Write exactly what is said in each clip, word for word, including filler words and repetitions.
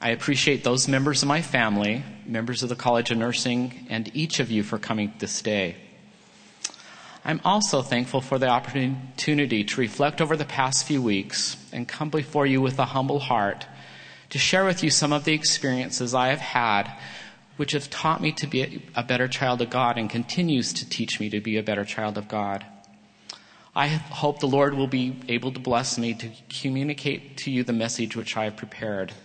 I appreciate those members of my family, members of the College of Nursing, and each of you for coming this day. I'm also thankful for the opportunity to reflect over the past few weeks and come before you with a humble heart to share with you some of the experiences I have had which have taught me to be a better child of God and continues to teach me to be a better child of God. I hope the Lord will be able to bless me to communicate to you the message which I have prepared.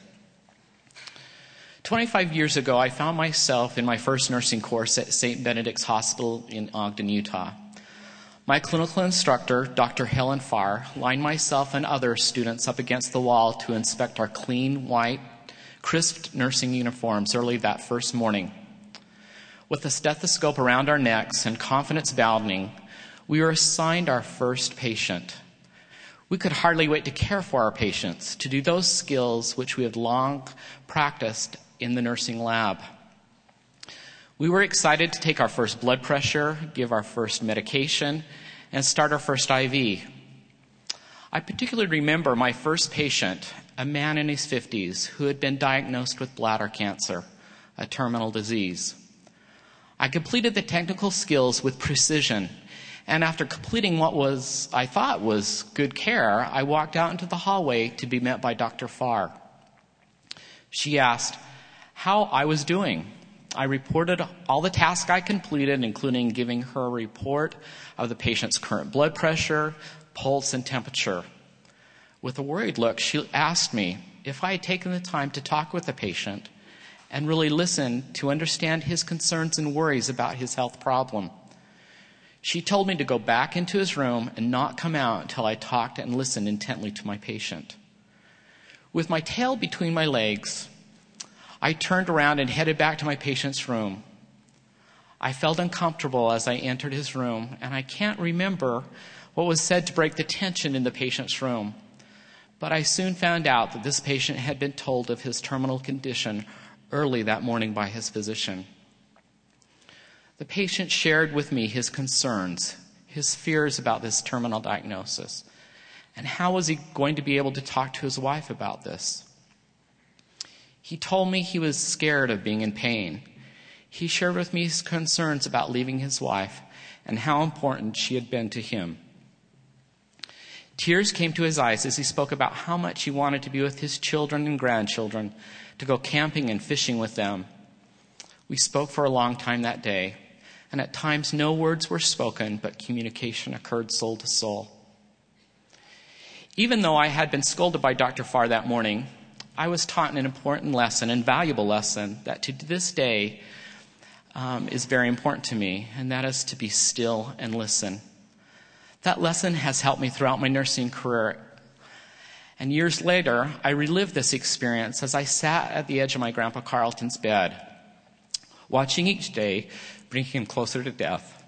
twenty-five years ago, I found myself in my first nursing course at Saint Benedict's Hospital in Ogden, Utah. My clinical instructor, Doctor Helen Farr, lined myself and other students up against the wall to inspect our clean, white, crisp nursing uniforms early that first morning. With a stethoscope around our necks and confidence bounding, we were assigned our first patient. We could hardly wait to care for our patients, to do those skills which we had long practiced in the nursing lab. We were excited to take our first blood pressure, give our first medication, and start our first I V. I particularly remember my first patient, a man in his fifties who had been diagnosed with bladder cancer, a terminal disease. I completed the technical skills with precision, and after completing what was I thought was good care, I walked out into the hallway to be met by Doctor Farr. She asked how I was doing. I reported all the tasks I completed, including giving her a report of the patient's current blood pressure, pulse, and temperature. With a worried look, she asked me if I had taken the time to talk with the patient and really listen to understand his concerns and worries about his health problem. She told me to go back into his room and not come out until I talked and listened intently to my patient. With my tail between my legs, I turned around and headed back to my patient's room. I felt uncomfortable as I entered his room, and I can't remember what was said to break the tension in the patient's room. But I soon found out that this patient had been told of his terminal condition early that morning by his physician. The patient shared with me his concerns, his fears about this terminal diagnosis, and how was he going to be able to talk to his wife about this. He told me he was scared of being in pain. He shared with me his concerns about leaving his wife and how important she had been to him. Tears came to his eyes as he spoke about how much he wanted to be with his children and grandchildren, to go camping and fishing with them. We spoke for a long time that day, and at times no words were spoken, but communication occurred soul to soul. Even though I had been scolded by Doctor Farr that morning, I was taught an important lesson and valuable lesson that to this day um, is very important to me, and that is to be still and listen. That lesson has helped me throughout my nursing career. And years later, I relived this experience as I sat at the edge of my Grandpa Carlton's bed, watching each day bring him closer to death.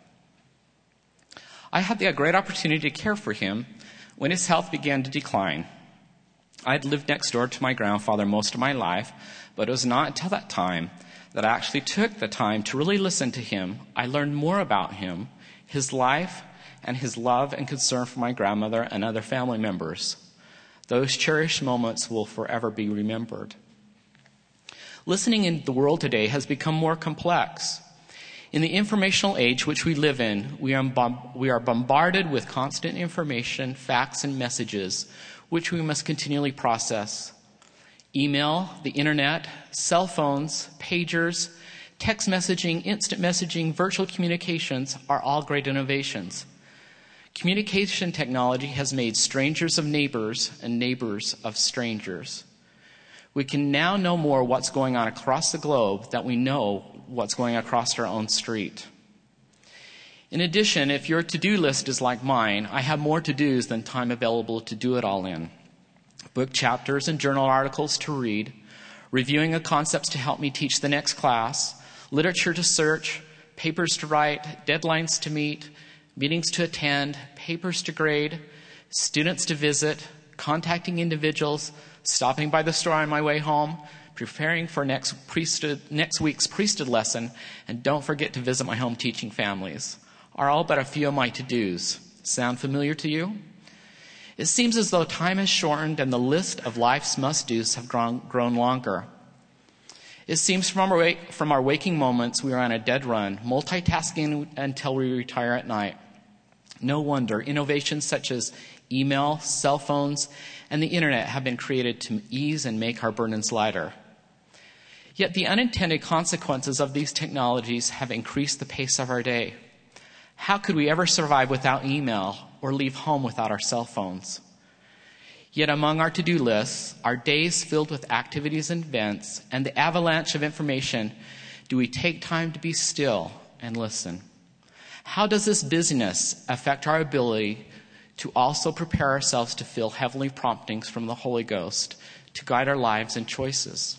I had the great opportunity to care for him when his health began to decline. I had lived next door to my grandfather most of my life, but it was not until that time that I actually took the time to really listen to him. I learned more about him, his life, and his love and concern for my grandmother and other family members. Those cherished moments will forever be remembered. Listening in the world today has become more complex. In the informational age which we live in, we are, bomb- we are bombarded with constant information, facts, and messages, which we must continually process. Email, the internet, cell phones, pagers, text messaging, instant messaging, virtual communications are all great innovations. Communication technology has made strangers of neighbors and neighbors of strangers. We can now know more what's going on across the globe than we know what's going across our own street. In addition, if your to-do list is like mine, I have more to-dos than time available to do it all in. Book chapters and journal articles to read, reviewing the concepts to help me teach the next class, literature to search, papers to write, deadlines to meet, meetings to attend, papers to grade, students to visit, contacting individuals, stopping by the store on my way home, preparing for next priesthood, next week's priesthood lesson, and don't forget to visit my home teaching families, are all but a few of my to-dos. Sound familiar to you? It seems as though time has shortened and the list of life's must-dos have grown, grown longer. It seems from our, wake, from our waking moments we are on a dead run, multitasking until we retire at night. No wonder innovations such as email, cell phones, and the internet have been created to ease and make our burdens lighter. Yet the unintended consequences of these technologies have increased the pace of our day. How could we ever survive without email or leave home without our cell phones? Yet among our to-do lists, our days filled with activities and events, and the avalanche of information, do we take time to be still and listen? How does this busyness affect our ability to also prepare ourselves to feel heavenly promptings from the Holy Ghost to guide our lives and choices?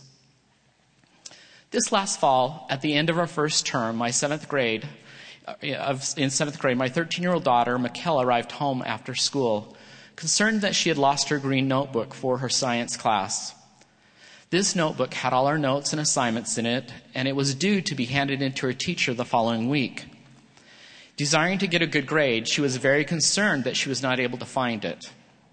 This last fall, at the end of our first term, my seventh grade, in seventh grade, my thirteen-year-old daughter, Mikkel, arrived home after school, concerned that she had lost her green notebook for her science class. This notebook had all our notes and assignments in it, and it was due to be handed in to her teacher the following week. Desiring to get a good grade, she was very concerned that she was not able to find it.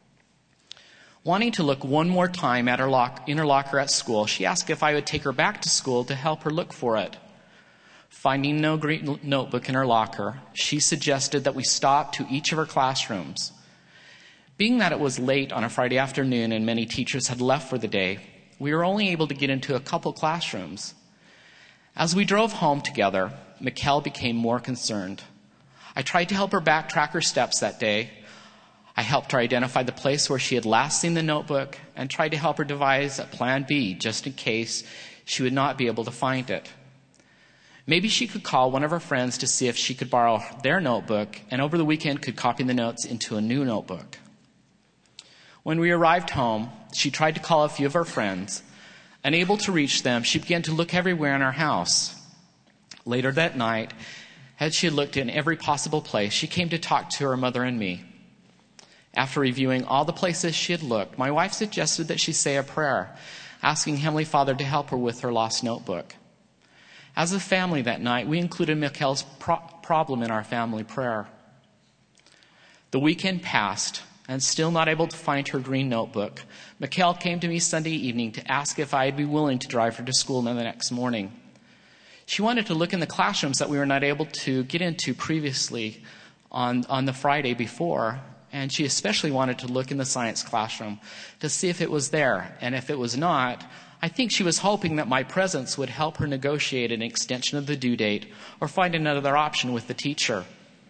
Wanting to look one more time at her lock, in her locker at school, she asked if I would take her back to school to help her look for it. Finding no green notebook in her locker, she suggested that we stop to each of her classrooms. Being that it was late on a Friday afternoon and many teachers had left for the day, we were only able to get into a couple classrooms. As we drove home together, Mikkel became more concerned. I tried to help her backtrack her steps that day. I helped her identify the place where she had last seen the notebook and tried to help her devise a plan B just in case she would not be able to find it. Maybe she could call one of her friends to see if she could borrow their notebook and over the weekend could copy the notes into a new notebook. When we arrived home, she tried to call a few of her friends. Unable to reach them, she began to look everywhere in our house. Later that night, as she had looked in every possible place, she came to talk to her mother and me. After reviewing all the places she had looked, my wife suggested that she say a prayer, asking Heavenly Father to help her with her lost notebook. As a family that night, we included Mikkel's pro- problem in our family prayer. The weekend passed, and still not able to find her green notebook, Mikkel came to me Sunday evening to ask if I'd be willing to drive her to school the next morning. She wanted to look in the classrooms that we were not able to get into previously on, on the Friday before, and she especially wanted to look in the science classroom to see if it was there. And if it was not, I think she was hoping that my presence would help her negotiate an extension of the due date or find another option with the teacher.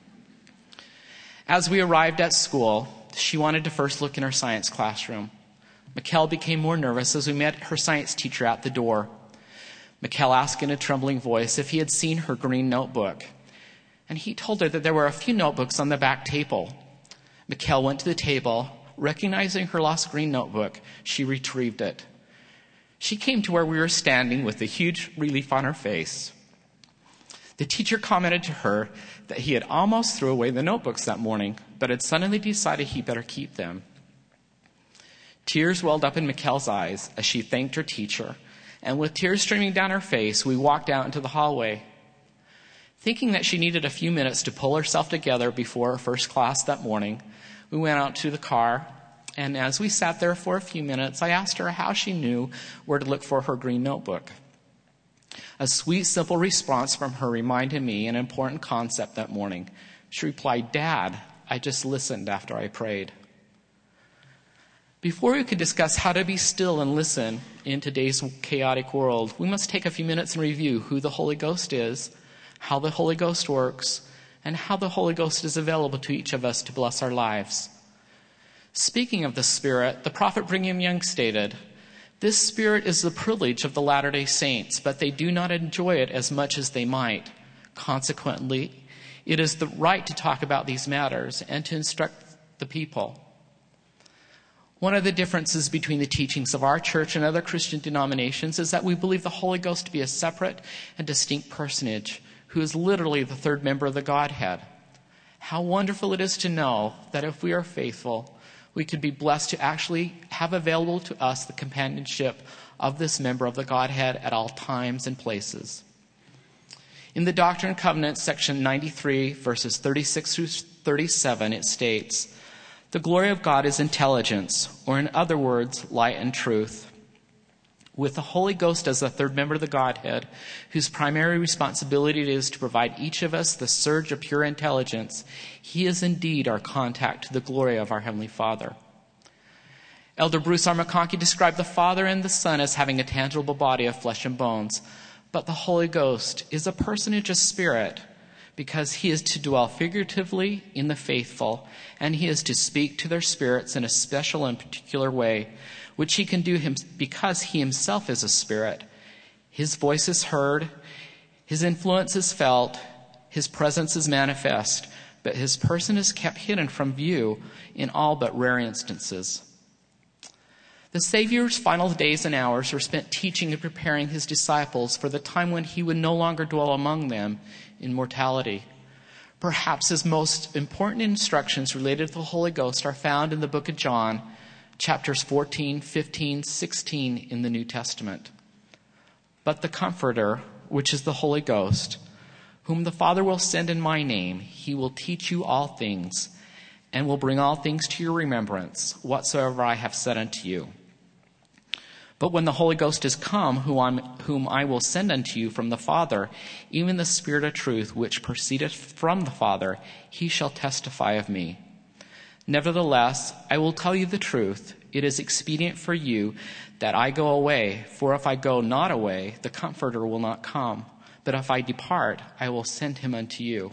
As we arrived at school, she wanted to first look in her science classroom. Mikkel became more nervous as we met her science teacher at the door. Mikkel asked in a trembling voice if he had seen her green notebook, and he told her that there were a few notebooks on the back table. Mikkel went to the table. Recognizing her lost green notebook, she retrieved it. She came to where we were standing with a huge relief on her face. The teacher commented to her that he had almost threw away the notebooks that morning, but had suddenly decided he better keep them. Tears welled up in Mikkel's eyes as she thanked her teacher, and with tears streaming down her face, we walked out into the hallway. Thinking that she needed a few minutes to pull herself together before her first class that morning, we went out to the car, and as we sat there for a few minutes, I asked her how she knew where to look for her green notebook. A sweet, simple response from her reminded me an important concept that morning. She replied, "Dad, I just listened after I prayed." Before we could discuss how to be still and listen in today's chaotic world, we must take a few minutes and review who the Holy Ghost is, how the Holy Ghost works, and how the Holy Ghost is available to each of us to bless our lives. Speaking of the Spirit, the prophet Brigham Young stated, "This Spirit is the privilege of the Latter-day Saints, but they do not enjoy it as much as they might. Consequently, it is the right to talk about these matters and to instruct the people." One of the differences between the teachings of our church and other Christian denominations is that we believe the Holy Ghost to be a separate and distinct personage who is literally the third member of the Godhead. How wonderful it is to know that if we are faithful, we could be blessed to actually have available to us the companionship of this member of the Godhead at all times and places. In the Doctrine and Covenants, section ninety-three, verses thirty-six through thirty-seven, it states, "The glory of God is intelligence," or in other words, light and truth. With the Holy Ghost as the third member of the Godhead, whose primary responsibility it is to provide each of us the surge of pure intelligence, he is indeed our contact to the glory of our Heavenly Father. Elder Bruce R. McConkie described the Father and the Son as having a tangible body of flesh and bones, but the Holy Ghost is a personage of spirit, because he is to dwell figuratively in the faithful, and he is to speak to their spirits in a special and particular way, which he can do him because he himself is a spirit. His voice is heard, his influence is felt, his presence is manifest, but his person is kept hidden from view in all but rare instances. The Savior's final days and hours were spent teaching and preparing his disciples for the time when he would no longer dwell among them in mortality. Perhaps his most important instructions related to the Holy Ghost are found in the book of John, chapters fourteen, fifteen, sixteen in the New Testament. But the Comforter, which is the Holy Ghost, whom the Father will send in my name, he will teach you all things, and will bring all things to your remembrance, whatsoever I have said unto you. But when the Holy Ghost is come, whom, I'm, whom I will send unto you from the Father, even the Spirit of truth, which proceedeth from the Father, he shall testify of me. Nevertheless, I will tell you the truth. It is expedient for you that I go away, for if I go not away, the Comforter will not come. But if I depart, I will send him unto you.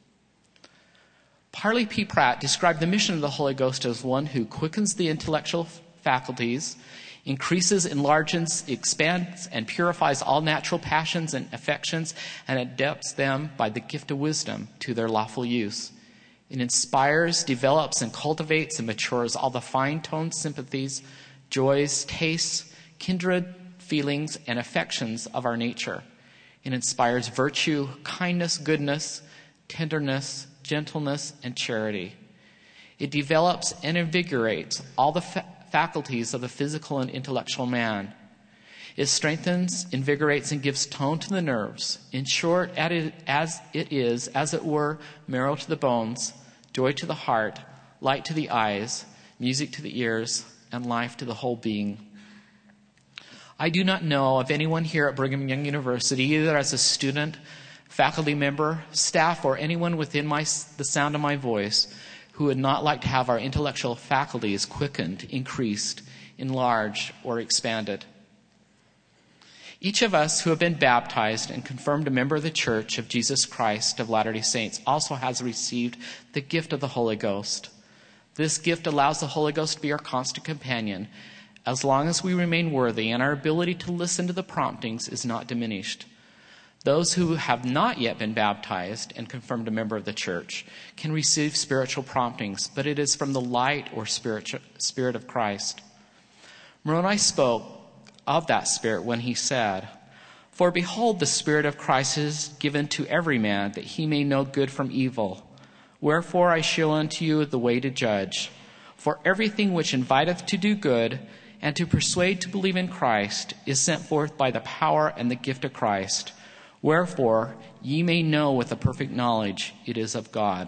Parley P. Pratt described the mission of the Holy Ghost as one who quickens the intellectual faculties, increases, enlarges, expands, and purifies all natural passions and affections, and adapts them by the gift of wisdom to their lawful use. It inspires, develops, and cultivates and matures all the fine-toned sympathies, joys, tastes, kindred feelings, and affections of our nature. It inspires virtue, kindness, goodness, tenderness, gentleness, and charity. It develops and invigorates all the fa- faculties of the physical and intellectual man. It strengthens, invigorates, and gives tone to the nerves. In short, as it is, as it were, marrow to the bones, joy to the heart, light to the eyes, music to the ears, and life to the whole being. I do not know of anyone here at Brigham Young University, either as a student, faculty member, staff, or anyone within my, the sound of my voice, who would not like to have our intellectual faculties quickened, increased, enlarged, or expanded. Each of us who have been baptized and confirmed a member of the Church of Jesus Christ of Latter-day Saints also has received the gift of the Holy Ghost. This gift allows the Holy Ghost to be our constant companion as long as we remain worthy and our ability to listen to the promptings is not diminished. Those who have not yet been baptized and confirmed a member of the church can receive spiritual promptings, but it is from the light or spirit, spirit of Christ. Moroni spoke of that Spirit when he said, "For behold, the Spirit of Christ is given to every man, that he may know good from evil. Wherefore I show unto you the way to judge. For everything which inviteth to do good, and to persuade to believe in Christ, is sent forth by the power and the gift of Christ. Wherefore ye may know with a perfect knowledge it is of God."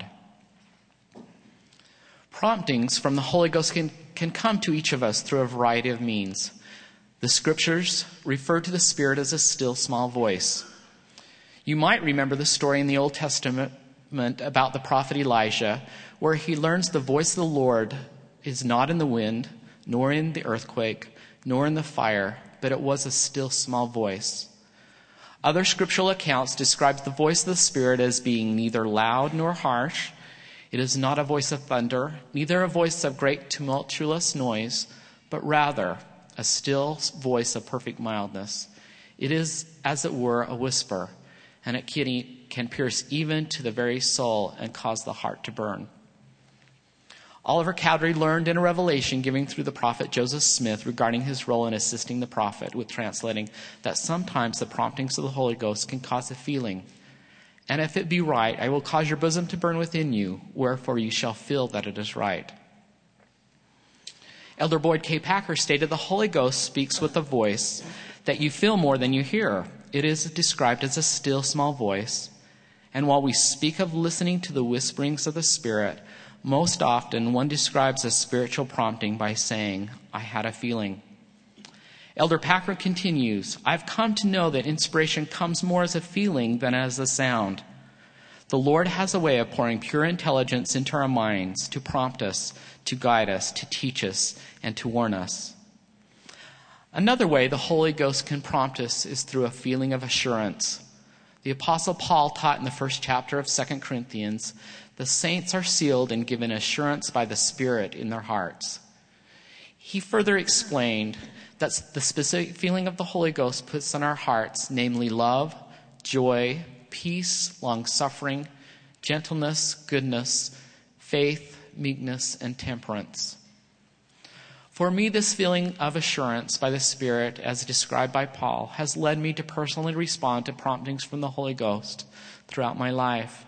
Promptings from the Holy Ghost can, can come to each of us through a variety of means. The Scriptures refer to the Spirit as a still small voice. You might remember the story in the Old Testament about the prophet Elijah, where he learns the voice of the Lord is not in the wind, nor in the earthquake, nor in the fire, but it was a still small voice. Other scriptural accounts describe the voice of the Spirit as being neither loud nor harsh. It is not a voice of thunder, neither a voice of great tumultuous noise, but rather a still voice of perfect mildness. It is, as it were, a whisper, and it can, can pierce even to the very soul and cause the heart to burn. Oliver Cowdery learned in a revelation given through the prophet Joseph Smith regarding his role in assisting the prophet with translating that sometimes the promptings of the Holy Ghost can cause a feeling. "And if it be right, I will cause your bosom to burn within you, wherefore you shall feel that it is right." Elder Boyd K. Packer stated the Holy Ghost speaks with a voice that you feel more than you hear. It is described as a still small voice. And while we speak of listening to the whisperings of the Spirit, most often one describes a spiritual prompting by saying, "I had a feeling." Elder Packard continues, I've come to know that inspiration comes more as a feeling than as a sound. The Lord has a way of pouring pure intelligence into our minds to prompt us, to guide us, to teach us, and to warn us. Another way the Holy Ghost can prompt us is through a feeling of assurance. The Apostle Paul taught in the first chapter of Second Corinthians, the saints are sealed and given assurance by the Spirit in their hearts. He further explained that the specific feeling of the Holy Ghost puts in our hearts, namely love, joy, peace, long-suffering, gentleness, goodness, faith, meekness, and temperance. For me, this feeling of assurance by the Spirit, as described by Paul, has led me to personally respond to promptings from the Holy Ghost throughout my life.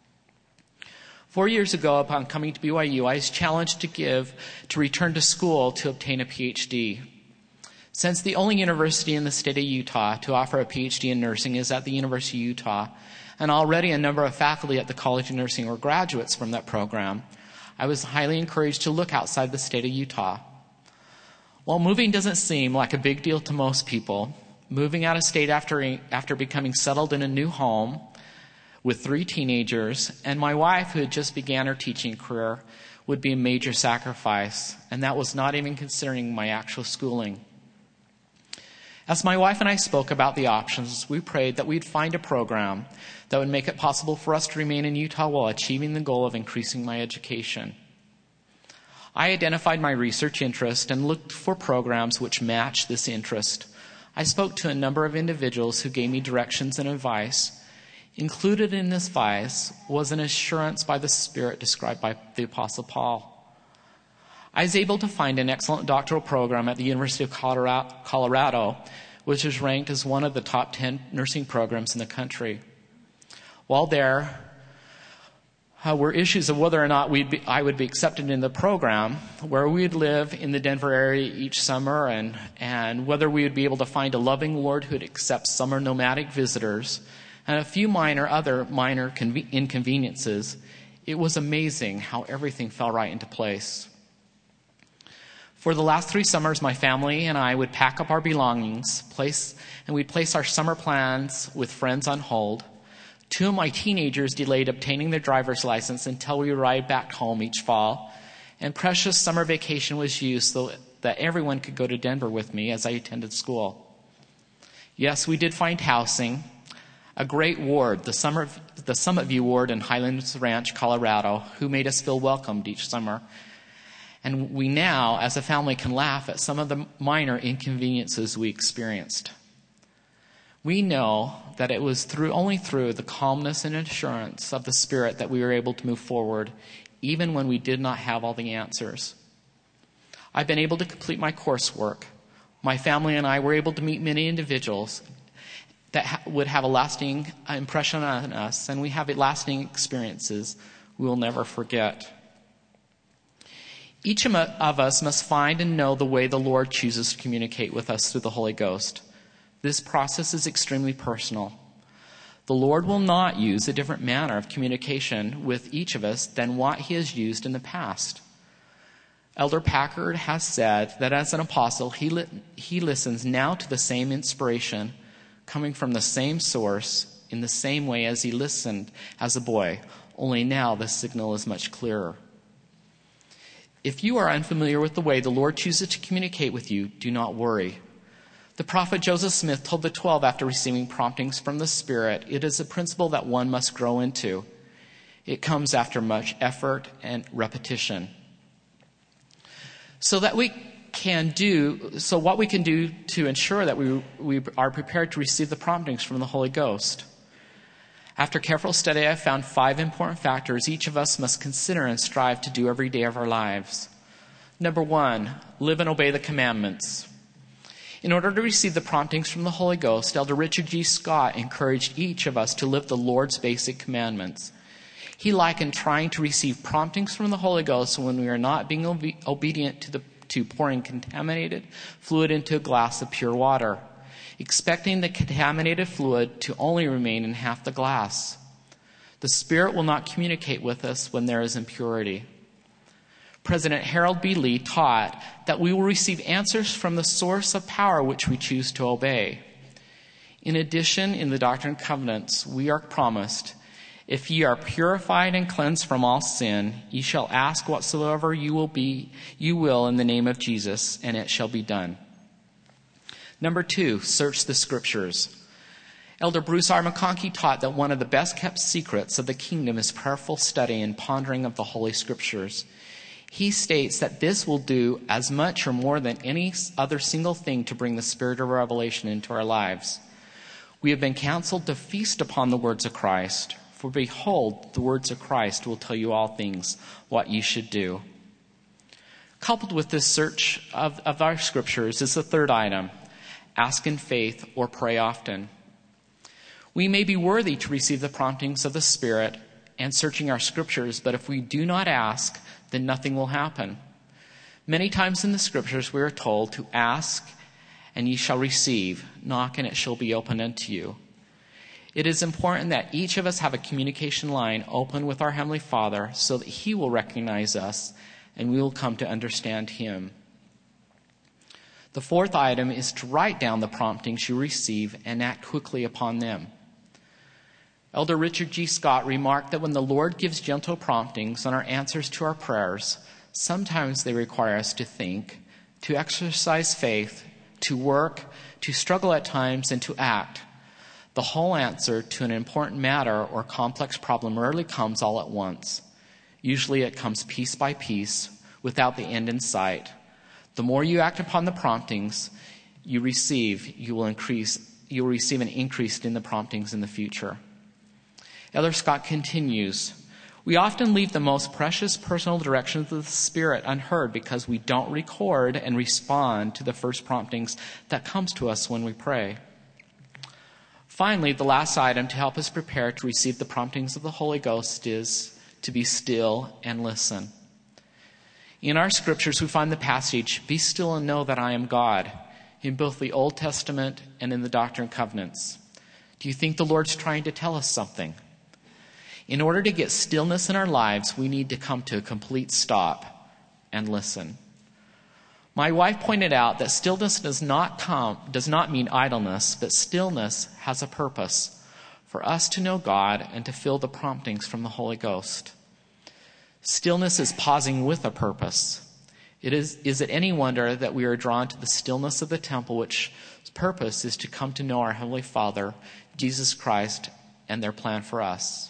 Four years ago, upon coming to B Y U, I was challenged to give, to return to school to obtain a P H D. Since the only university in the state of Utah to offer a P H D in nursing is at the University of Utah, and already a number of faculty at the College of Nursing were graduates from that program, I was highly encouraged to look outside the state of Utah. While moving doesn't seem like a big deal to most people, moving out of state after, after becoming settled in a new home with three teenagers and my wife who had just began her teaching career would be a major sacrifice, and that was not even considering my actual schooling. As my wife and I spoke about the options, we prayed that we'd find a program that would make it possible for us to remain in Utah while achieving the goal of increasing my education. I identified my research interest and looked for programs which matched this interest. I spoke to a number of individuals who gave me directions and advice. Included in this advice was an assurance by the Spirit described by the Apostle Paul. I was able to find an excellent doctoral program at the University of Colorado, Colorado, which is ranked as one of the top ten nursing programs in the country. While there, Uh, were issues of whether or not we'd be, I would be accepted in the program, where we'd live in the Denver area each summer, and, and whether we would be able to find a loving ward who would accept summer nomadic visitors, and a few minor other minor conve- inconveniences. It was amazing how everything fell right into place. For the last three summers, my family and I would pack up our belongings, place, and we'd place our summer plans with friends on hold. Two of my teenagers delayed obtaining their driver's license until we arrived back home each fall, and precious summer vacation was used so that everyone could go to Denver with me as I attended school. Yes, we did find housing, a great ward, the, summer, the Summit View Ward in Highlands Ranch, Colorado, who made us feel welcomed each summer. And we now, as a family, can laugh at some of the minor inconveniences we experienced. We know that it was through only through the calmness and assurance of the Spirit that we were able to move forward, even when we did not have all the answers. I've been able to complete my coursework. My family and I were able to meet many individuals that ha- would have a lasting impression on us, and we have lasting experiences we will never forget. Each of us must find and know the way the Lord chooses to communicate with us through the Holy Ghost. This process is extremely personal. The Lord will not use a different manner of communication with each of us than what he has used in the past. Elder Packard has said that as an apostle, he, li- he listens now to the same inspiration coming from the same source in the same way as he listened as a boy, only now the signal is much clearer. If you are unfamiliar with the way the Lord chooses to communicate with you, do not worry. The prophet Joseph Smith told the twelve after receiving promptings from the Spirit, it is a principle that one must grow into. It comes after much effort and repetition. So that we can do, so what we can do to ensure that we, we are prepared to receive the promptings from the Holy Ghost. After careful study, I found five important factors each of us must consider and strive to do every day of our lives. Number one, live and obey the commandments. In order to receive the promptings from the Holy Ghost, Elder Richard G. Scott encouraged each of us to live the Lord's basic commandments. He likened trying to receive promptings from the Holy Ghost when we are not being obe- obedient to, the, to pouring contaminated fluid into a glass of pure water, expecting the contaminated fluid to only remain in half the glass. The Spirit will not communicate with us when there is impurity. President Harold B. Lee taught that we will receive answers from the source of power which we choose to obey. In addition, in the Doctrine and Covenants, we are promised, if ye are purified and cleansed from all sin, ye shall ask whatsoever you will be, you will in the name of Jesus, and it shall be done. Number two, search the Scriptures. Elder Bruce R. McConkie taught that one of the best kept secrets of the kingdom is prayerful study and pondering of the Holy Scriptures. He states that this will do as much or more than any other single thing to bring the spirit of revelation into our lives. We have been counseled to feast upon the words of Christ. For behold, the words of Christ will tell you all things, what you should do. Coupled with this search of, of our Scriptures is the third item, ask in faith or pray often. We may be worthy to receive the promptings of the Spirit and searching our Scriptures, but if we do not ask, then nothing will happen. Many times in the Scriptures we are told to ask and ye shall receive, knock and it shall be opened unto you. It is important that each of us have a communication line open with our Heavenly Father so that He will recognize us and we will come to understand Him. The fourth item is to write down the promptings you receive and act quickly upon them. Elder Richard G. Scott remarked that when the Lord gives gentle promptings on our answers to our prayers, sometimes they require us to think, to exercise faith, to work, to struggle at times, and to act. The whole answer to an important matter or complex problem rarely comes all at once. Usually it comes piece by piece, without the end in sight. The more you act upon the promptings you receive, you will increase, you will receive an increase in the promptings in the future. Elder Scott continues, we often leave the most precious personal directions of the Spirit unheard because we don't record and respond to the first promptings that comes to us when we pray. Finally, the last item to help us prepare to receive the promptings of the Holy Ghost is to be still and listen. In our Scriptures, we find the passage, be still and know that I am God, in both the Old Testament and in the Doctrine and Covenants. Do you think the Lord's trying to tell us something? In order to get stillness in our lives, we need to come to a complete stop and listen. My wife pointed out that stillness does not come, does not mean idleness, but stillness has a purpose for us to know God and to feel the promptings from the Holy Ghost. Stillness is pausing with a purpose. It is, is it any wonder that we are drawn to the stillness of the temple, which purpose is to come to know our Heavenly Father, Jesus Christ, and their plan for us.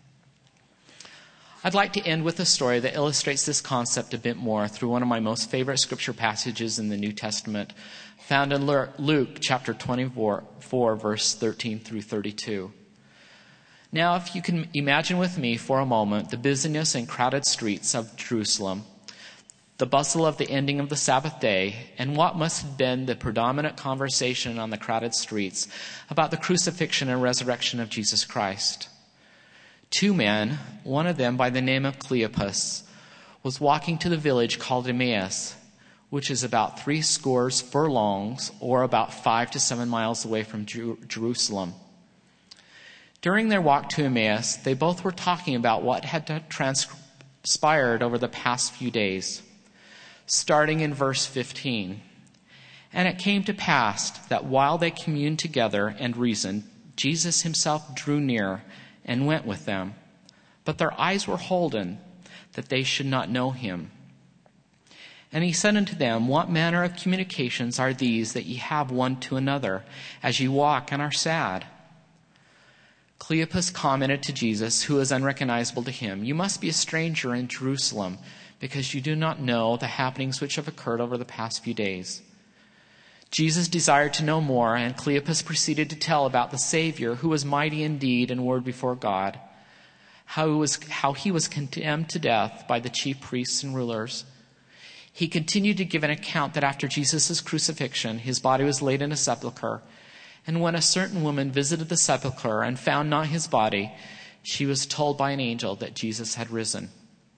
I'd like to end with a story that illustrates this concept a bit more through one of my most favorite scripture passages in the New Testament, found in Luke chapter twenty-four, verse thirteen through thirty-two. Now, if you can imagine with me for a moment the busyness and crowded streets of Jerusalem, the bustle of the ending of the Sabbath day, and what must have been the predominant conversation on the crowded streets about the crucifixion and resurrection of Jesus Christ. Two men, one of them by the name of Cleopas, was walking to the village called Emmaus, which is about three scores furlongs, or about five to seven miles away from Jer- Jerusalem. During their walk to Emmaus, they both were talking about what had transpired over the past few days. Starting in verse fifteen. And it came to pass that while they communed together and reasoned, Jesus himself drew near and went with them. But their eyes were holden, that they should not know him. And he said unto them, what manner of communications are these that ye have one to another, as ye walk and are sad? Cleopas commented to Jesus, who was unrecognizable to him, you must be a stranger in Jerusalem, because you do not know the happenings which have occurred over the past few days. Jesus desired to know more, and Cleopas proceeded to tell about the Savior, who was mighty in deed and word before God, how he was, how he was condemned to death by the chief priests and rulers. He continued to give an account that after Jesus' crucifixion, his body was laid in a sepulchre, and when a certain woman visited the sepulchre and found not his body, she was told by an angel that Jesus had risen.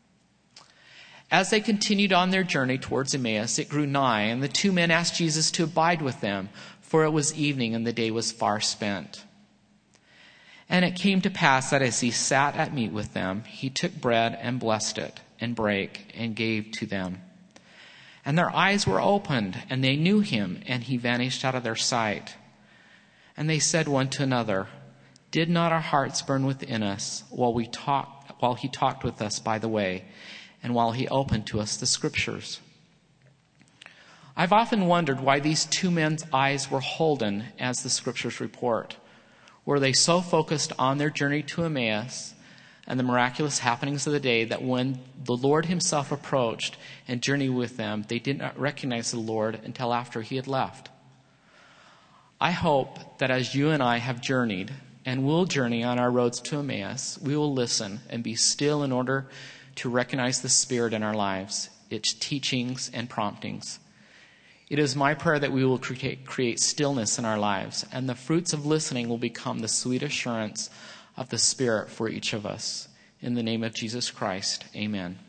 As they continued on their journey towards Emmaus, it grew nigh, and the two men asked Jesus to abide with them, for it was evening and the day was far spent. And it came to pass that as he sat at meat with them, he took bread and blessed it and brake and gave to them. And their eyes were opened, and they knew him, and he vanished out of their sight. And they said one to another, "Did not our hearts burn within us while we talked, while he talked with us by the way, and while he opened to us the scriptures?" I've often wondered why these two men's eyes were holden, as the scriptures report. Were they so focused on their journey to Emmaus and the miraculous happenings of the day that when the Lord himself approached and journeyed with them, they did not recognize the Lord until after he had left? I hope that as you and I have journeyed and will journey on our roads to Emmaus, we will listen and be still in order to recognize the Spirit in our lives, its teachings and promptings. It is my prayer that we will create, create stillness in our lives, and the fruits of listening will become the sweet assurance of the Spirit for each of us. In the name of Jesus Christ, amen.